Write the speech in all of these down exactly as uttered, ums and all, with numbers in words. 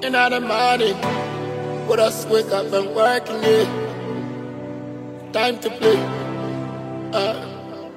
In the morning, put us wake up and working it. Time to play. Uh,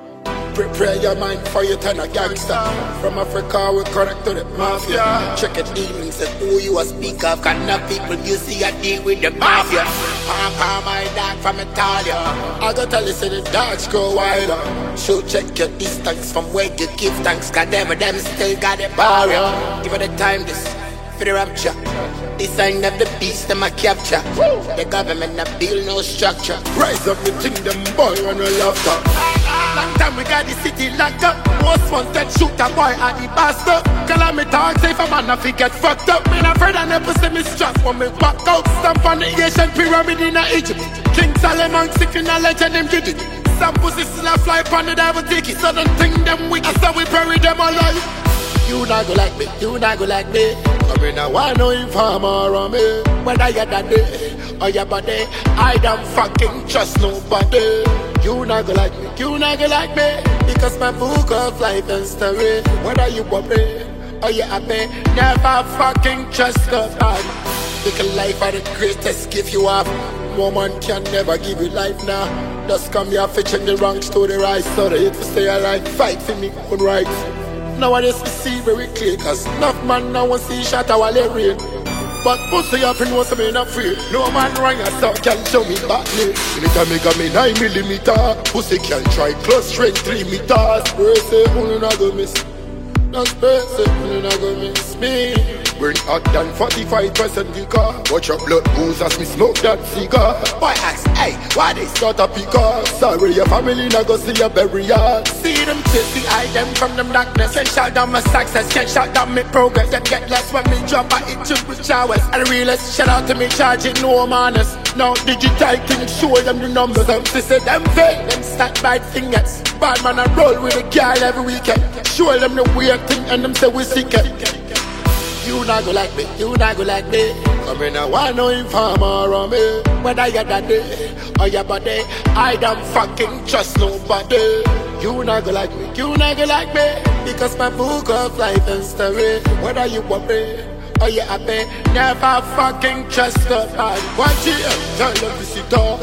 Prepare your mind for you turn a gangster. From Africa we connect to the mafia. Check it evenings and who you a speak of. Got enough people you see a deal with the mafia. Palm palm my dog from Italia. I go tell you say the dogs go wider. So check your distance from where you give thanks. God damn it, them still got a barrier. Give it the time this for the rapture. The sign of the beast them a capture. The government a build no structure. Rise up the kingdom boy when we love that. Long time we got the city locked up. Most wanted shoot a boy at the bastard. Call me talk say if a man if he get fucked up. Me not afraid I never see me strap when me back out. Stamp on the Asian pyramid in Egypt. King Solomon sick in a legend them did it. Some pussy still a fly upon the devil ticket. So don't think them wicked, so we bury them alive. You not go like me, you not go like me. I mean I want no informer on me. Whether you're that day or your body, I don't fucking trust nobody. You not go like me, you not go like me. Because my book of life and story. Whether you worry or you happy, never fucking trust nobody. Because life are the greatest gift you have. No man can never give you life now. Just come here for check the wrong to the right. So they hate to stay alive, fight for me own rights. Nowadays we see very clear, cause enough man now want see shot while they rain. But pussy up in what's me not free. No man wrong as so can show me back me. Anytime me got me nine millimeter, pussy can try close range three meters. Brace it, only not go miss. No space it, only not go miss me. Burn hot than forty-five percent liquor. Watch your blood ooze as me smoke that cigar. Boy ask, hey, why they start a picker? Sorry your family not go see your burial. See them chase the eye them from them darkness. Can't shout down my success, can't shout down my progress. Them get less when me drop I hit you with showers. And the realest, shout out to me charging no manners. Now digital things show them the numbers. Them say them fail, them start bad fingers. Bad man I roll with a girl every weekend. Show them the weird thing and them say we sick it. You not go like me, you not go like me. Come in, I want no informer on me. Whether you're that day or your body, I don't fucking trust nobody. You not go like me, you not go like me. Because my book of life and story. Whether you worry or you happy, never fucking trust nobody. Watch it, tell them to sit down.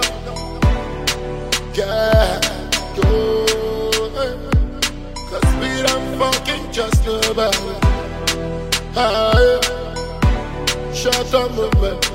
Yeah, yo, cause we don't fucking trust nobody. Ah, yeah. Shut up, movement.